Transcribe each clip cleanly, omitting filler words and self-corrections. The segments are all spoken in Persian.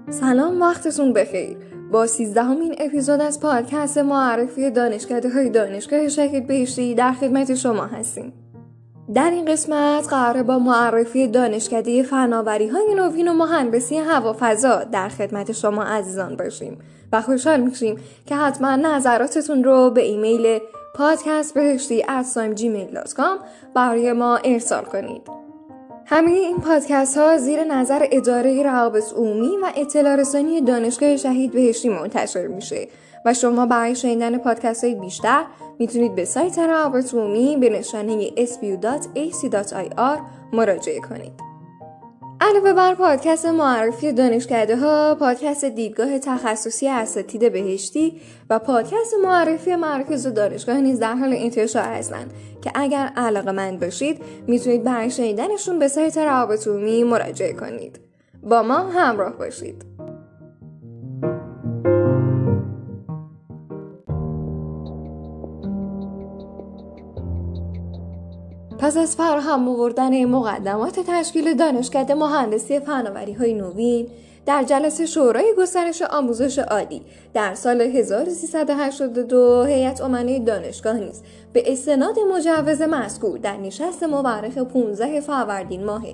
سلام، وقتتون بخیر. با 13مین اپیزود از پادکست معرفی دانشکده‌های دانشگاه شهید بهشتی در خدمت شما هستیم. در این قسمت قراره با معرفی دانشکده فناوری‌های نوین و مهندسی هوافضا در خدمت شما عزیزان باشیم و خوشحال میشیم که حتما نظراتتون رو به ایمیل podcastbeheshti@gmail.com برای ما ارسال کنید. همه این پادکست ها زیر نظر اداره روابط عمومی و اطلاع رسانی دانشگاه شهید بهشتی منتشر میشه و شما برای شنیدن پادکست های بیشتر میتونید به سایت روابط عمومی به نشانه spu.ac.ir مراجعه کنید. علاوه بر پادکست معرفی دانشکده ها، پادکست دیدگاه تخصصی اساتید بهشتی و پادکست معرفی مراکز دانشگاه نیز در حال انتشار هستند که اگر علاقه‌مند باشید میتونید برای شنیدنشون به سایت روابط عمومی مراجعه کنید. با ما همراه باشید. پس از فراهم آوردن مقدمات تشکیل دانشکده مهندسی فناوری‌های نوین در جلسه شورای گسترش آموزش عالی در سال 1382 هیئت امنای دانشگاه نیز به استناد مجوز مذکور در نشست مورخ 15 فروردین ماه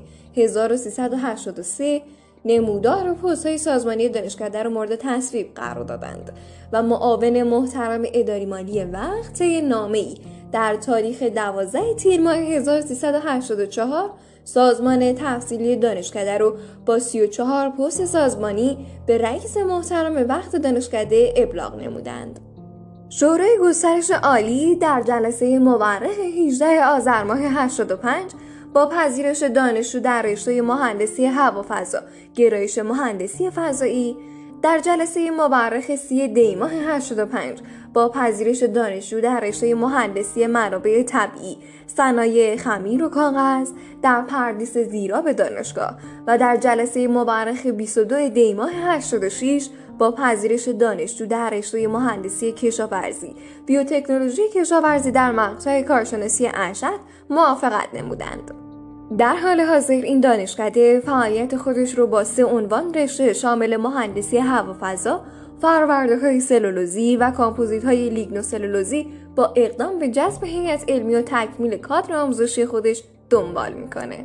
1383 نمودار پست‌های سازمانی دانشکده را مورد تصویب قرار دادند و معاون محترم اداری مالی وقت طی نامه‌ای در تاریخ 12 تیر ماه 1384 سازمان تحصیلی دانشکده رو با 34 پست سازمانی به رئیس محترم وقت دانشکده ابلاغ نمودند. شورای گسترش عالی در جلسه مورخ 18 آذر ماه 85 با پذیرش دانشجو در رشته مهندسی هوافضا گرایش مهندسی فضایی، در جلسه مورخ 30 دی ماه 85 با پذیرش دانشجو در رشته مهندسی منابع طبیعی صنایع خمیر و کاغذ در پردیس زیراب دانشگاه و در جلسه مورخ 22 دی ماه 86 با پذیرش دانشجو در رشته مهندسی کشاورزی بیوتکنولوژی کشاورزی در مقطع کارشناسی ارشد موافقت نمودند. در حال حاضر این دانشکده فعالیت خودش رو با 3 عنوان رشته شامل مهندسی هوافضا، فرورده‌های سلولوزی و کامپوزیت‌های لیگنوسلولوزی با اقدام به جذب هیئت علمی و تکمیل کادر آموزشی خودش دنبال میکنه.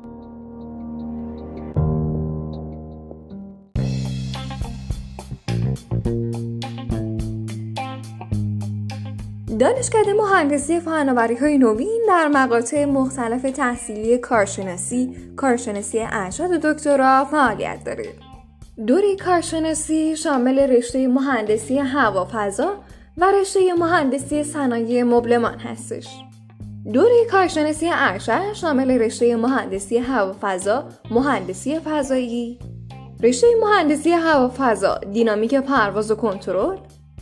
دانشکده مهندسی فناوری‌های نوین در مقاطع مختلف تحصیلی کارشناسی ارشد و دکترا فعالیت داره. دوره کارشناسی شامل رشته مهندسی هوافضا و رشته مهندسی صنایع مبلمان هستش. دوره کارشناسی ارشد شامل رشته مهندسی هوافضا، مهندسی فضایی، رشته مهندسی هوافضا، دینامیک پرواز و کنترل،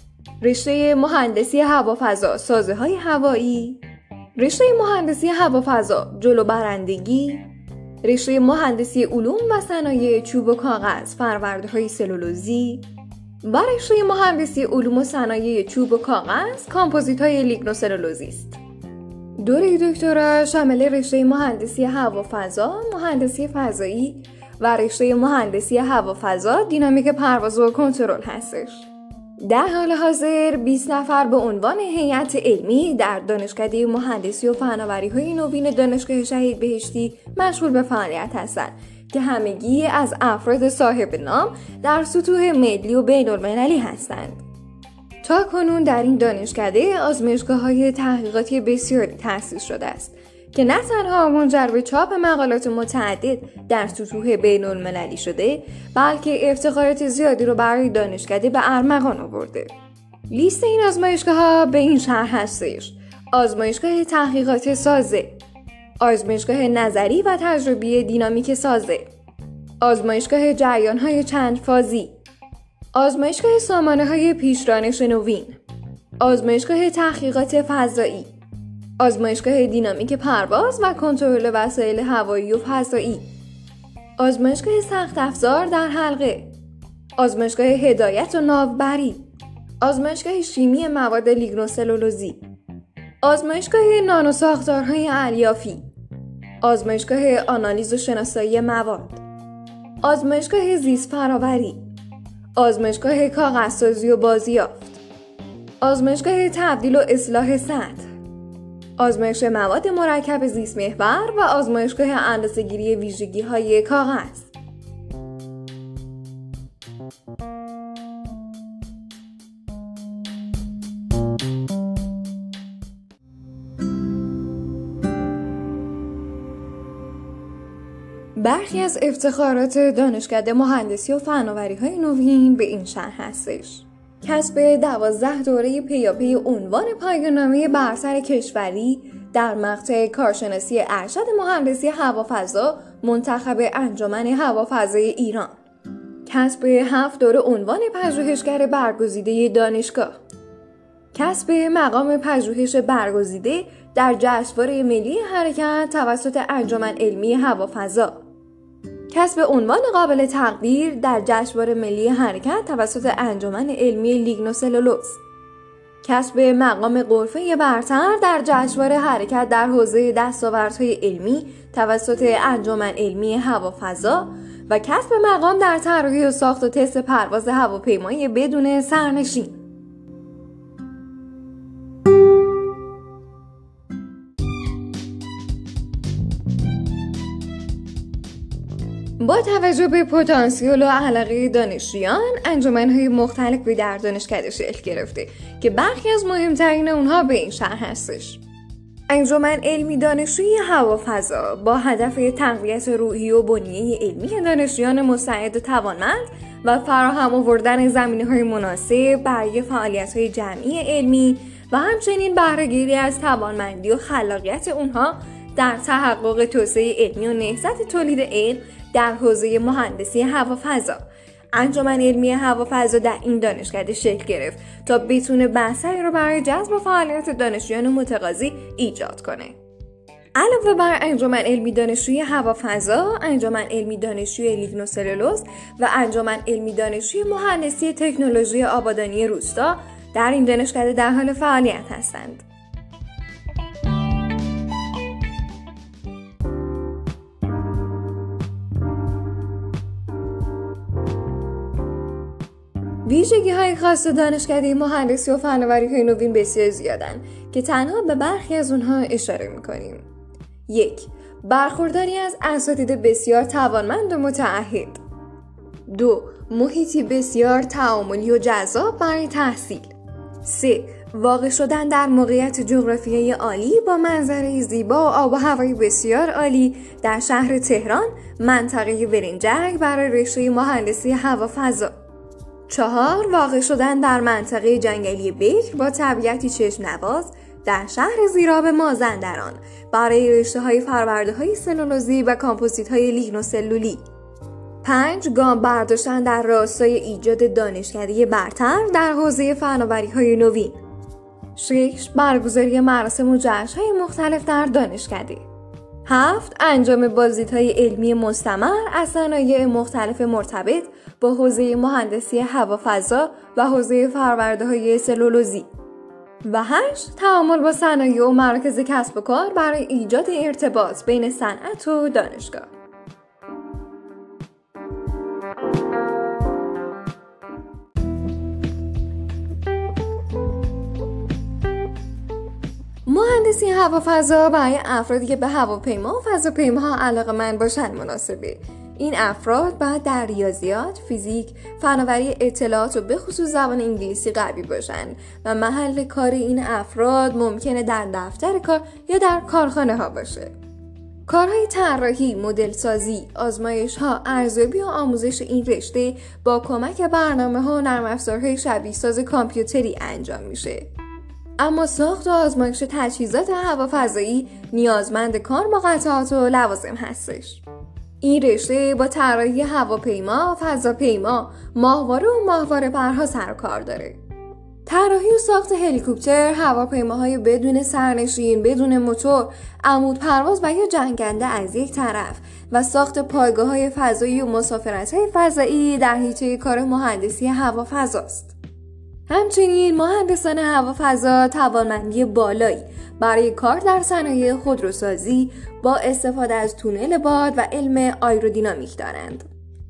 رشته مهندسی هوافضا، سازه‌های هوایی، رشته مهندسی هوافضا، جلو برندگی، رشته مهندسی علوم و صنایع چوب و کاغذ، فرورده‌های سلولوزی و رشته مهندسی علوم و صنایع چوب و کاغذ، کامپوزیت‌های لیگنوسلولوزی است. دوره دکترا شامل رشته مهندسی هوافضا، مهندسی فضایی و رشته مهندسی هوافضا، دینامیک پرواز و کنترل هستش. در حال حاضر 20 نفر به عنوان هیئت علمی در دانشکده مهندسی و فناوری‌های نوین دانشگاه شهید بهشتی مشغول به فعالیت هستند که همگی از افراد صاحب نام در سطوح ملی و بین‌المللی هستند. تا کنون در این دانشکده آزمایشگاه‌های تحقیقاتی بسیاری تأسیس شده است که نه تنها منجر به چاپ مقالات متعدد در سطوح بین‌المللی شده، بلکه افتخارات زیادی رو برای دانشکده به ارمغان آورده. لیست این آزمایشگاه‌ها به این شرح هستش: آزمایشگاه تحقیقات سازه، آزمایشگاه نظری و تجربی دینامیک سازه، آزمایشگاه جریان‌های چند فازی، آزمایشگاه سامانه‌های پیشرانش نوین، آزمایشگاه تحقیقات فضایی، آزمایشگاه دینامیک پرواز و کنترل وسایل هوایی و فضایی، آزمایشگاه سخت افزار در حلقه، آزمایشگاه هدایت و ناوبری، آزمایشگاه شیمی مواد لیگنوسلولوزی، آزمایشگاه نانوساختارهای الیافی، آزمایشگاه آنالیز و شناسایی مواد، آزمایشگاه زیست فراوری، آزمایشگاه کاغذسازی و بازیافت، آزمایشگاه تبدیل و اصلاح سطح، آزمایش مواد مرکب زیست محور و آزمایشگاه اندازه‌گیری ویژگی‌های کاغذ. برخی از افتخارات دانشکده مهندسی و فناوری‌های نوین به این شرح هستش: کسب 12 دوره پیاپی عنوان پایان‌نامه برتر کشوری در مقطع کارشناسی ارشد مهندسی هوافضا منتخب انجمن هوافضای ایران، کسب 7 دوره عنوان پژوهشگر برگزیده دانشگاه، کسب مقام پژوهش برگزیده در جشنواره ملی حرکت توسط انجمن علمی هوافضا، کسب عنوان قابل تقدیر در جشنواره ملی حرکت توسط انجمن علمی لیگنوسلولوز، کسب مقام غرفه برتر در جشنواره حرکت در حوزه دستاوردهای علمی توسط انجمن علمی هوافضا و کسب مقام در طراحی و ساخت و تست پرواز هواپیمای بدون سرنشین. با توجه به پتانسیل و علاقه دانشجویان، انجمن‌های مختلفی در دانشکده شکل گرفته که برخی از مهمترین اونها به این شرح هستش: انجمن علمی دانشجویی هوافضا با هدف تقویت روحی و بنیه علمی دانشجویان مستعد و توانمند و فراهم آوردن زمینه‌های مناسب برای فعالیت‌های جمعی علمی و همچنین بهره‌گیری از توانمندی و خلاقیت اونها در تحقق توسعه علمی و نهضت تولید علم در حوزه مهندسی هوافضا. انجمن علمی هوافضا در این دانشکده شکل گرفت تا بتونه بستری رو برای جذب فعالیت دانشجویان متقاضی ایجاد کنه. علاوه بر انجمن علمی دانشجویی هوافضا، انجمن علمی دانشجویی لیگنوسلولوز و انجمن علمی دانشجویی مهندسی تکنولوژی آبادانی روستا در این دانشکده در حال فعالیت هستند. ویژگی‌های خاص دانشکده مهندسی و فناوری‌های نوین بسیار زیادن که تنها به برخی از اونها اشاره می‌کنیم. 1. برخورداری از اساتید بسیار توانمند و متعهد. 2. محیطی بسیار تعاملی و جذاب برای تحصیل. 3. واقع شدن در موقعیت جغرافیایی عالی با منظره زیبا و آب و هوای بسیار عالی در شهر تهران، منطقه ورینجک، برای رشته مهندسی هوافضا. 4. واقع شدن در منطقه جنگلی بکر با طبیعتی چشم‌نواز در شهر زیراب مازندران برای رشته‌های فرورده‌های سلولوزی و کامپوزیت‌های لیگنوسلولی. 5. گام برداشتن در راستای ایجاد دانشکده برتر در حوزه فناوری‌های نوین. 6. برگزاری مراسم و جشن‌های مختلف در دانشکده. 7. انجام بازدیدهای علمی مستمر از صنایع مختلف مرتبط با حوزه مهندسی هوافضا و حوزه فرورده‌های سلولوزی. و 8. تعامل با صنایع و مراکز کسب و کار برای ایجاد ارتباط بین صنعت و دانشگاه. مهندسی هوافضا برای افرادی که به هواپیما و فضاپیماها علاقه‌مند باشند مناسبه. این افراد باید در ریاضیات، فیزیک، فناوری اطلاعات و به خصوص زبان انگلیسی قوی باشند و محل کار این افراد ممکنه در دفتر کار یا در کارخانه ها باشه. کارهای طراحی، مدل سازی، آزمایش ها، ارزیابی و آموزش این رشته با کمک برنامه ها و نرم افزارهای شبیه ساز کامپیوتری انجام میشه. اما ساخت و آزمایش تجهیزات هوافضایی نیازمند کار با قطعات و لوازم هستش. این رشته با طراحی هواپیما، فضاپیما، ماهواره و ماهواره پرها سر و کار داره. طراحی و ساخت هلیکوپتر، هواپیماهای بدون سرنشین، بدون موتور، عمود پرواز و یا جنگنده از یک طرف و ساخت پایگاه‌های فضایی و مسافرت‌های فضایی در حیطه کار مهندسی هوافضاست. همچنین مهندسان هوافضا توانمندی بالایی برای کار در صنایع خودروسازی با استفاده از تونل باد و علم آیرودینامیک دارند.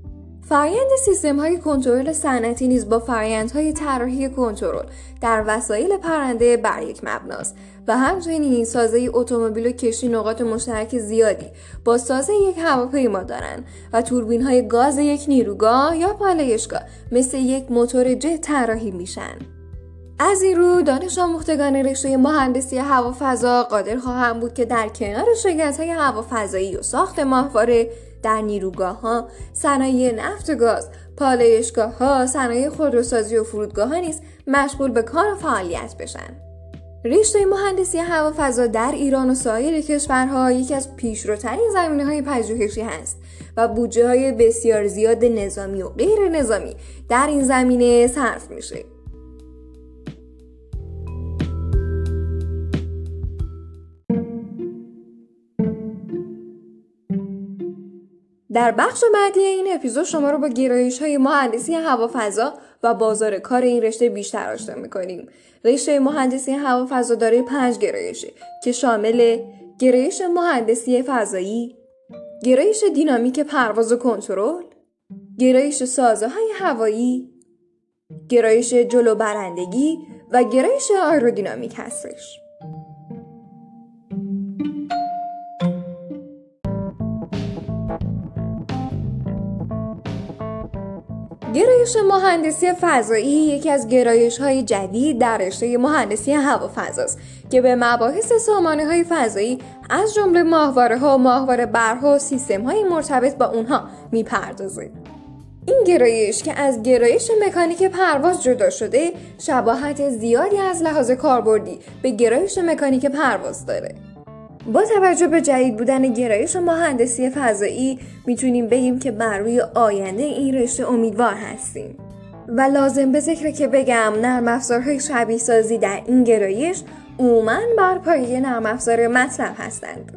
فرآیند سیستم‌های کنترل صنعتی نیز با فرآیندهای طراحی کنترل در وسایل پرنده بر یک مبناست و همچنین سازه اتومبیل و کشتی نقاط مشترک زیادی با سازه یک هواپیما دارند و توربین‌های گاز یک نیروگاه یا پالایشگاه مثل یک موتور جت طراحی میشن. از این رو دانش آموختگان رشته مهندسی هوافضا قادر خواهند بود که در کنار شرکت‌های هوافضایی و ساخت ماهواره در نیروگاه‌ها، صنایع نفت و گاز، پالایشگاه‌ها، صنایع خودروسازی و فرودگاه‌ها نیز مشغول به کار و فعالیت بشن. رشته مهندسی هوافضا در ایران و سایر کشورها یکی از پیشروترین زمینه‌های پژوهشی هست و بودجه‌های بسیار زیاد نظامی و غیر نظامی در این زمینه صرف میشه. در بخش بعدی این اپیزود شما رو با گرایش‌های مهندسی هوافضا و بازار کار این رشته بیشتر آشنا می‌کنیم. رشته مهندسی هوافضا دارای 5 گرایشه که شامل گرایش مهندسی فضایی، گرایش دینامیک پرواز و کنترل، گرایش سازه‌های هوایی، گرایش جلو برندگی و گرایش آیرودینامیک هستش. گرایش مهندسی فضایی یکی از گرایش‌های جدید در رشته مهندسی هوافضاست که به مباحث سامانه‌های فضایی از جمله ماهواره‌ها، ماهواره برها و سیستم‌های مرتبط با اونها می‌پردازه. این گرایش که از گرایش مکانیک پرواز جدا شده، شباهت زیادی از لحاظ کاربردی به گرایش مکانیک پرواز داره. با توجه به جدید بودن گرایش مهندسی فضایی میتونیم بگیم که بر روی آینده این رشته امیدوار هستیم و لازم به ذکره که بگم نرم افزارهای شبیه سازی در این گرایش عموماً بر پایه نرم افزار مطلب هستند.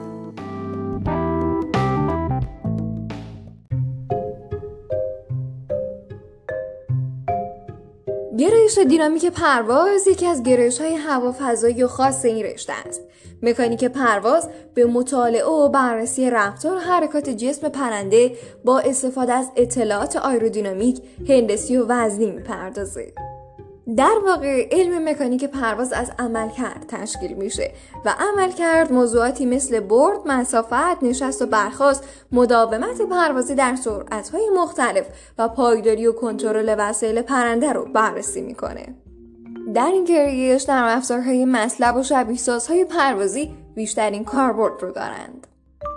گرایش دینامیک پرواز یکی از گرایش‌های هوافضایی و خاص این رشته است. مکانیک پرواز به مطالعه و بررسی رفتار و حرکات جسم پرنده با استفاده از اطلاعات آیرودینامیک، هندسی و وزنی می‌پردازه. در واقع علم مکانیک پرواز از عملکرد تشکیل میشه و عملکرد موضوعاتی مثل برد، مسافت، نشست و برخاست، مداومت پروازی در سرعت‌های مختلف و پایداری و کنترل وسایل پرنده رو بررسی میکنه. در این گرایش نرم افزارهای مطلب و شبیه سازهای پروازی بیشترین کاربرد رو دارند.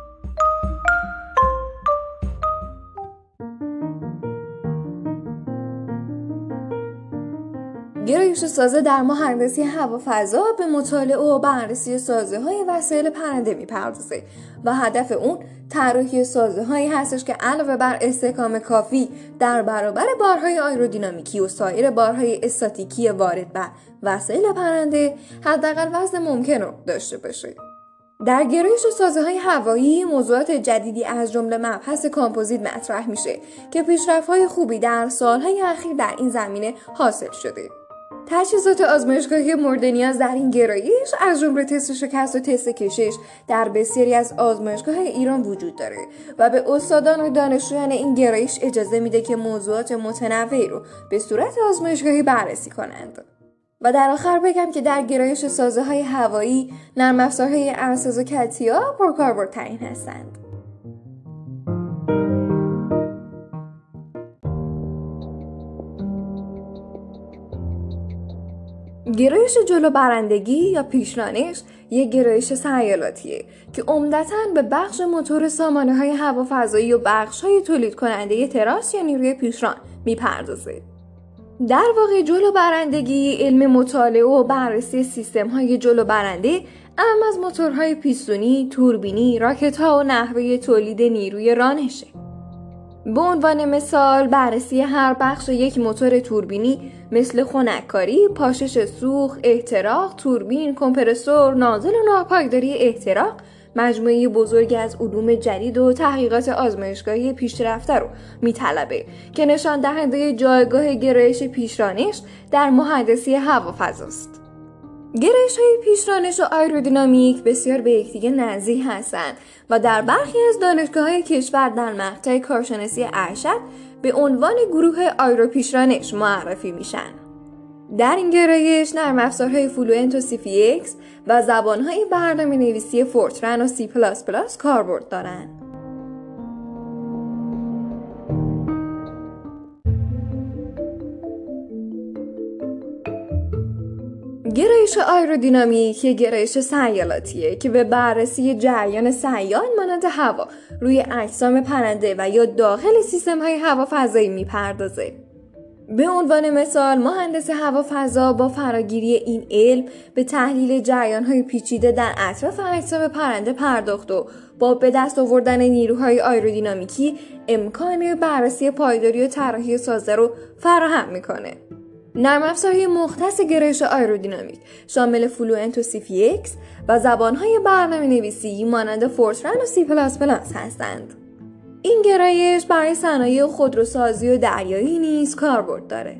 گرایش سازه در مهندسی هوافضا به مطالعه و بررسی سازه‌های وسایل پرنده می‌پردازه و هدف اون طراحی سازه‌هایی هستش که علاوه بر استحکام کافی در برابر بارهای آیرودینامیکی و سایر بارهای استاتیکی وارد بر وسایل پرنده حداقل وزن ممکن رو داشته باشه. در گرایش سازه‌های هوایی موضوعات جدیدی از جمله مبحث کامپوزیت مطرح میشه که پیشرفت‌های خوبی در سال‌های اخیر در این زمینه حاصل شده. تجهیزات آزمایشگاهی مورد نیاز در این گرایش از جمله تست شکست و تست کشش در بسیاری از آزمایشگاه‌های ایران وجود داره و به استادان و دانشجویان این گرایش اجازه میده که موضوعات متنوعی رو به صورت آزمایشگاهی بررسی کنند. و در آخر بگم که در گرایش سازه‌های هوایی نرم افزارهای ارساز و کتیا پرکاربردترین هستند. گرایش جلو برندگی یا پیشرانش یک گرایش سیالاتیه که عمدتاً به بخش موتور سامانه‌های هوافضایی و بخش‌های تولید کننده تراس یا نیروی پیشران میپردازه. در واقع جلو برندگی علم مطالعه و بررسی سیستم‌های جلو برنده اما از موتورهای پیستونی، توربینی، راکت‌ها و نحوه تولید نیروی رانشه. به عنوان مثال بررسی هر بخش یک موتور توربینی مثل خنک‌کاری، پاشش سوخت، احتراق، توربین، کمپرسور، نازل و ناپایداری احتراق مجموعه بزرگی از علوم جدید و تحقیقات آزمایشگاهی پیشرفته رو میطلبه که نشان دهنده جایگاه گرایش پیشرانش در مهندسی هوافضاست. گرایش‌های پیشرانش و آیرودینامیک بسیار به یکدیگر نزدیک هستند و در برخی از دانشگاه‌های کشور در مقطع کارشناسی ارشد به عنوان گروه آیروپیشرانش معرفی میشن. در این گرایش نرم افزارهای فلوئنت و CPX و زبان‌های برنامه‌نویسی فورترن و C++ کاربرد دارند. گرایش آیرودینامیک یک گرایش سیالاتیه که به بررسی جریان سیال مانند هوا روی اجسام پرنده و یا داخل سیستم‌های هوافضایی میپردازه. به عنوان مثال مهندس هوافضا با فراگیری این علم به تحلیل جریان‌های پیچیده در اطراف اجسام پرنده پرداخت و با به دست آوردن نیروهای آیرودینامیکی امکان بررسی پایداری و طراحی سازه رو فراهم میکنه. نرم افزارهای مختص گرایش آیرودینامیک شامل فلوئنت و CPX و زبانهای برنامه‌نویسی مانند فورترن و C++ هستند. این گرایش برای صنایع خودروسازی و دریایی نیز کاربرد داره.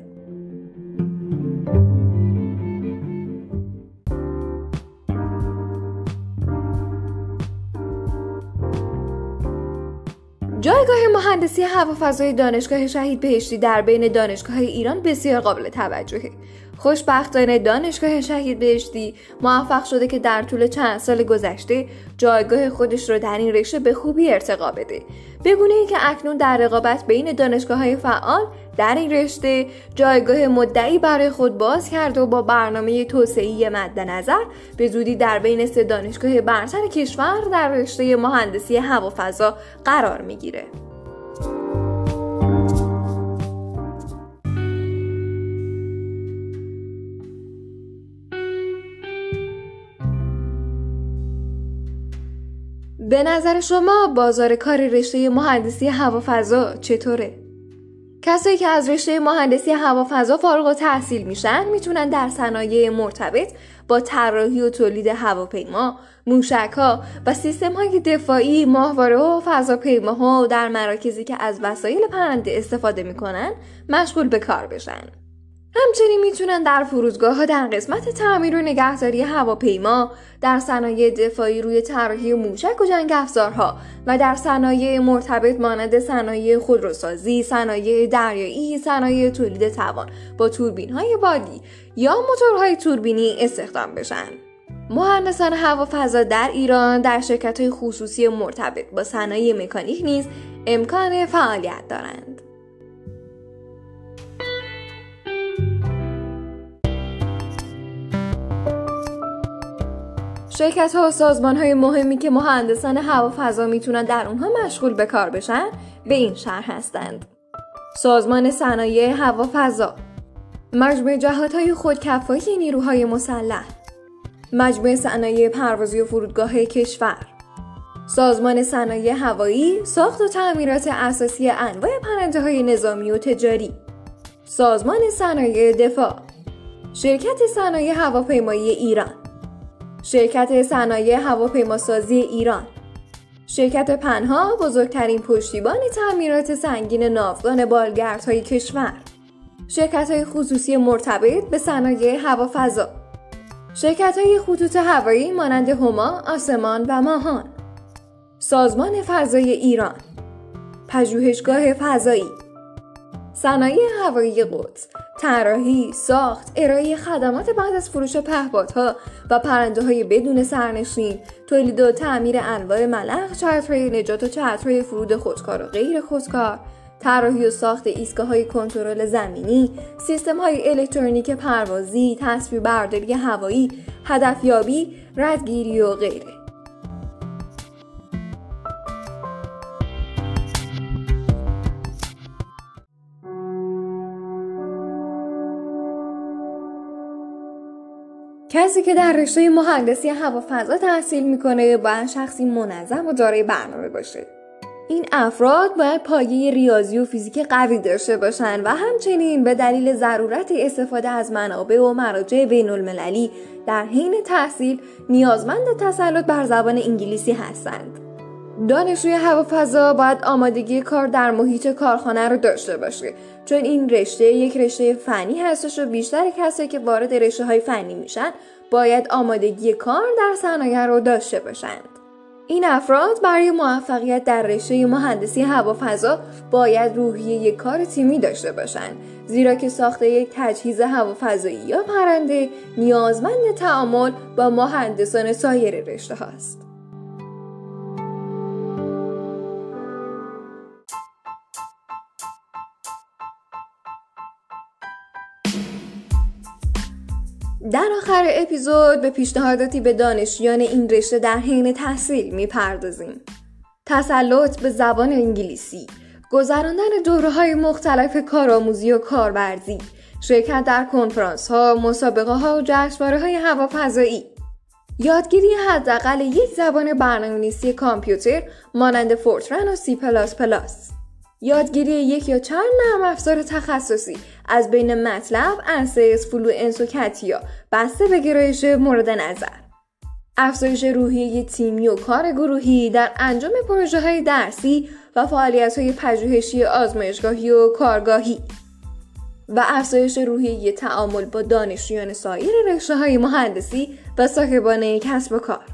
جایگاه مهندسی هوافضای دانشگاه شهید بهشتی در بین دانشگاه‌های ایران بسیار قابل توجهه. خوشبختانه دانشگاه شهید بهشتی موفق شده که در طول چند سال گذشته جایگاه خودش رو در این رشته به خوبی ارتقا بده. به گونه‌ای که اکنون در رقابت بین دانشگاه‌های فعال در این رشته جایگاه مدعی برای خود باز کرده و با برنامه توسعه‌ای مد نظر به زودی در بین 3 دانشگاه برتر کشور در رشته مهندسی هوافضا قرار می‌گیره. به نظر شما بازار کار رشته مهندسی هوافضا چطوره؟ کسایی که از رشته مهندسی هوافضا فارغ التحصیل میشن میتونن در صنایع مرتبط با طراحی و تولید هواپیما، موشک‌ها و سیستم‌های دفاعی، ماهواره‌ها و فضاپیماها در مراکزی که از وسایل پرنده استفاده میکنن مشغول به کار بشن. همچنین میتونن در فرودگاه‌ها در قسمت تعمیر و نگهداری هواپیما، در صنایع دفاعی روی طراحی موشک و جنگ افزارها و در صنایع مرتبط مانند صنایع خودروسازی، صنایع دریایی، صنایع تولید توان با توربین‌های بادی یا موتورهای توربینی استخدام بشن. مهندسان هوافضا در ایران در شرکت‌های خصوصی مرتبط با صنایع مکانیک نیز امکان فعالیت دارند. شرکت‌ها و سازمان‌های مهمی که مهندسان هوافضا میتونن در اونها مشغول به کار بشن به این شرح هستند: سازمان صنایع هوافضا، مجموعه جهات‌های خودکفایی نیروهای مسلح، مجموعه صنایع پروازی و فرودگاه کشور، سازمان صنایع هوایی، ساخت و تعمیرات اساسی انواع پرنده‌های نظامی و تجاری، سازمان صنایع دفاع، شرکت صنایع هواپیمایی ایران، شرکت صنایع هواپیماسازی ایران، شرکت پنها بزرگترین پشتیبان تعمیرات سنگین ناوگان بالگردهای کشور، شرکت‌های خصوصی مرتبط به صنایع هوافضا، شرکت‌های خطوط هوایی مانند هما، آسمان و ماهان، سازمان فضای ایران، پژوهشگاه فضایی، صنایع هوایی قدس، طراحی، ساخت، ارائه خدمات بعد از فروش پهپادها و پرنده‌های بدون سرنشین، تولید و تعمیر انواع ملخ، چترهای نجات و چترهای فرود خودکار و غیر خودکار، طراحی و ساخت ایستگاه‌های کنترل زمینی، سیستم‌های الکترونیک پروازی، تصویربرداری هوایی، هدفیابی، ردگیری و غیره. کسی که در رشته مهندسی هوافضا تحصیل میکنه باید شخصی منظم و دارای برنامه باشه. این افراد باید پایه ریاضی و فیزیک قوی داشته باشند و همچنین به دلیل ضرورت استفاده از منابع و مراجع بین‌المللی در حین تحصیل نیازمند تسلط بر زبان انگلیسی هستند. دانشجوی هوافضا باید آمادگی کار در محیط کارخانه رو داشته باشه، چون این رشته یک رشته فنی هستش و بیشتر کسایی که وارد رشته‌های فنی میشن باید آمادگی کار در صنایع رو داشته باشند. این افراد برای موفقیت در رشته مهندسی هوافضا باید روحیه کار تیمی داشته باشند، زیرا که ساخت یک تجهیز هوافضایی یا پرنده نیازمند تعامل با مهندسان سایر رشته هاست. در آخر اپیزود به پیشنهاداتی به دانشجویان این رشته در حین تحصیل میپردازیم. تسلط به زبان انگلیسی، گذراندن دوره‌های مختلف کارآموزی و کارورزی، شرکت در کنفرانس‌ها، مسابقه‌ها و جشنواره‌های هوافضایی، یادگیری حداقل یک زبان برنامه‌نویسی کامپیوتر مانند فورترن و C++، یادگیری یک یا چند نرم افزار تخصصی از بین مطلب، انسس، فلوئنس و کتیا بسته به گرایش مورد نظر، افزایش روحیه تیمی و کار گروهی در انجام پروژه‌های درسی و فعالیت‌های پژوهشی آزمایشگاهی و کارگاهی و افزایش روحیه تعامل با دانشجویان سایر رشته‌های مهندسی و صاحبان کسب و کار.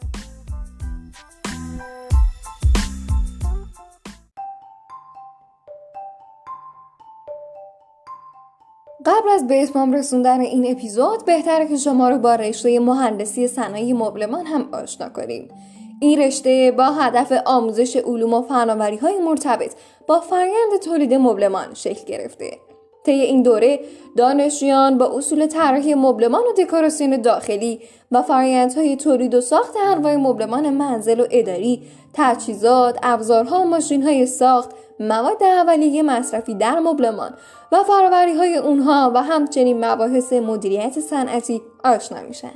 قبل از به اتمام رسوندن این اپیزود بهتره که شما رو با رشته مهندسی صنایع مبلمان هم آشنا کنیم. این رشته با هدف آموزش علوم و فناوری‌های مرتبط با فرآیند تولید مبلمان شکل گرفته. طی این دوره دانشجویان با اصول طراحی مبلمان و دکوراسیون داخلی و فرآیندهای تولید و ساخت انواع مبلمان منزل و اداری، تجهیزات، ابزارها و ماشین‌های ساخت، مواد اولیه مصرفی در مبلمان و فرآوری‌های اونها و همچنین مباحث مدیریت صنعتی آشنا میشن.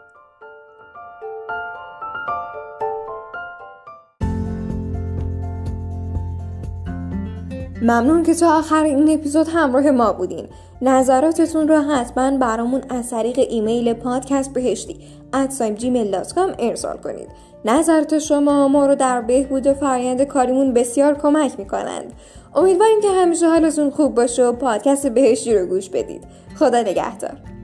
ممنون که تا آخر این اپیزود همراه ما بودین. نظراتتون رو حتما برامون از طریق ایمیل podcastbeheshti@gmail.com ارسال کنید. نظرات شما ما رو در بهبود فرآیند کاریمون بسیار کمک میکنند. امیدواریم که همیشه حالتون خوب باشه و پادکست بهشتی رو گوش بدید. خدا نگهدار.